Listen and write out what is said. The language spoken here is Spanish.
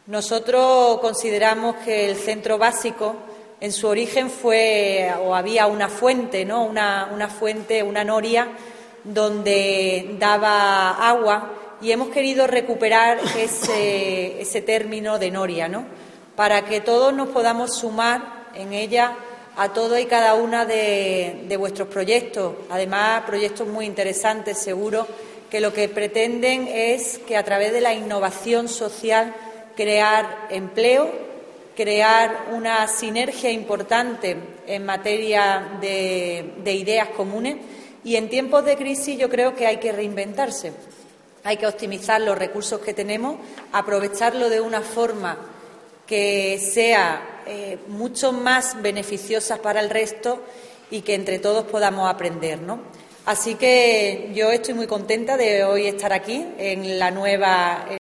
Nosotros consideramos que el centro básico, en su origen había una fuente, ¿no? Una fuente, una noria, donde daba agua, y hemos querido recuperar ese término de noria, ¿no? Para que todos nos podamos sumar en ella a todos y cada una de vuestros proyectos. Además, proyectos muy interesantes, seguro, que lo que pretenden es que a través de la innovación social crear empleo, crear una sinergia importante en materia de ideas comunes, y en tiempos de crisis yo creo que hay que reinventarse, hay que optimizar los recursos que tenemos, aprovecharlo de una forma que sea mucho más beneficiosa para el resto y que entre todos podamos aprender, ¿no? Así que yo estoy muy contenta de hoy estar aquí en la nueva